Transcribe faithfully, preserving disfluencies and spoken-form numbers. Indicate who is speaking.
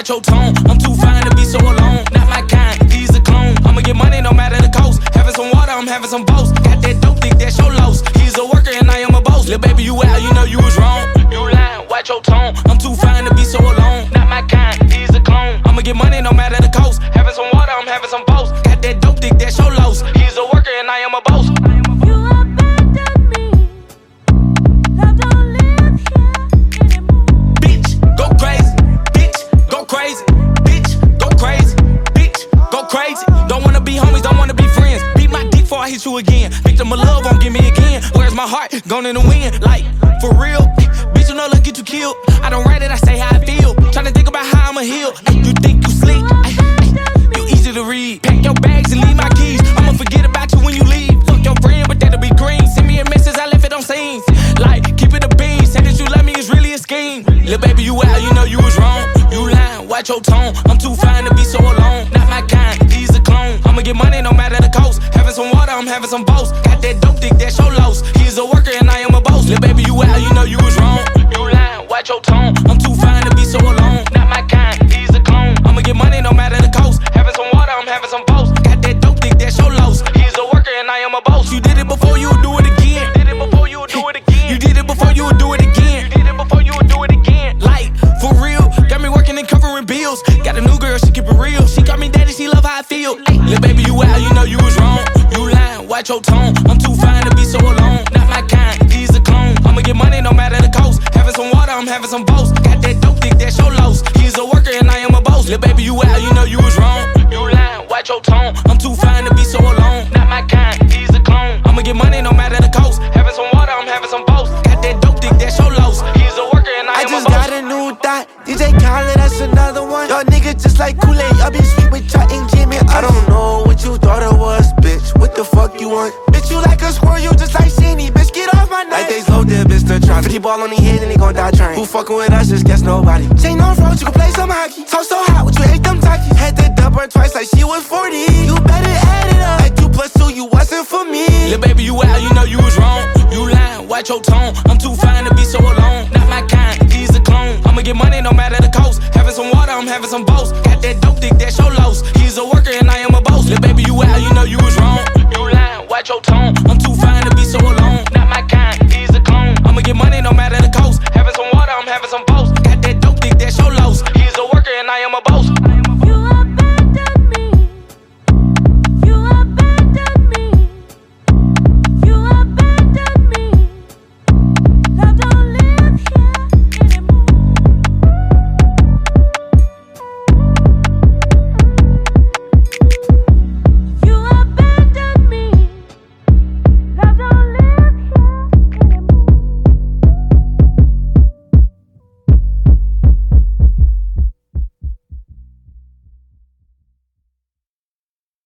Speaker 1: watch your tone. I'm too fine to be so alone. Not my kind, he's a clone. I'ma get money no matter the cost. Having some water, I'm having some boast. Got that dope, think that's your loss. He's a worker and I am a boss. Lil' baby, you out, you know you was wrong. You lying, watch your tone. I'm too fine to be so alone. Not my kind, he's a clone. I'ma get money no matter the cost. Having some water, I'm having some boast. Got that dope, think that's your loss. He's a worker and I am a boss. Crazy, bitch, go crazy, bitch, go crazy. Don't wanna be homies, don't wanna be friends. Beat my dick before I hit you again. Victim of love won't give me again. Where's my heart? Gone in the wind, like, for real. Bitch, you know, let's get you killed. I don't write it, I say how I feel. Tryna think about how I'ma heal. You think you slick, you easy to read. Pack your bags and leave my keys. I'ma forget about you when you leave. Fuck your friend, but that'll be green. Send me a message, I left it on scene. Like, keep it a bean. Say that you love me, it's really a scheme. Lil' baby, you out, you know you was wrong. You lying, watch your tone. I'm too fine to be so alone. Not my kind, he's a clone. I'ma get money no matter the cost. Having some water, I'm having some boast. Got that dope, think that's your loss. He's a worker and I am a boss. Lil' baby, you out, you know you was wrong. You lying, watch your tone. I'm too fine to be so alone. Not my kind, he's a clone. I'ma get money no matter the cost. Having some water, I'm having some boast. Got that dope, think that's your loss. He's a worker and I am a boss. You did it before, you would do it again. You did it before, you would do it again. You did it before, you would do it again. You did it before, you would do it again. Like, for real, got me working and covering bills. Got a new girl, she keep it real. She got me daddy, she love how I feel. Lil' baby, you out, you know you was wrong. You lying, watch your tone. I'm too fine to be so alone. Not my kind, he's a clone. I'ma get money no matter the cost. Having some water, I'm having some boast. Got that dope, think that's your loss. He's a worker and I am a boss. Lil' baby, you out, you know you was wrong. You lying, watch your tone. I'm too fine to be so alone. Not my kind, he's a clone. I'ma get money no matter the cost. Having some water, I'm having some boast. Got that dope, think that's your loss. He's a worker and I, I am a boss. I just got a new thought. D J Khaled, that's another one. Y'all niggas just like Kool-Aid. Y'all be sweet with y'all ain't Jimmy. I don't know what you thought it was, bitch. What the fuck you want? Bitch, you like a squirrel, you just like Sheenie. Bitch, get off my nuts. Like they slow dip, bitch, the trying. fifty ball on the head and they gon' die trying. Who fucking with us, just guess nobody. Chain on road, you can play some hockey. Talk so hot, what you hate them talkies. Had to dump her twice like she was forty. You better add it up. Like two plus two, you wasn't for me. Lil' baby, you out, you know you was wrong. You lying, watch your tone. I'm too fine to be so alone. Not my kind, he's a clone. I'ma get money no matter the cost. Having some water, I'm having some boast. Got that dope, think that's your loss. He's a worker and I am a boss. Lil' baby, you out, you know you was wrong. You lying, watch your tone. I'm too fine to be so alone. Not my kind, he's a clone. I'ma get money no matter the cost. Having some water, I'm having some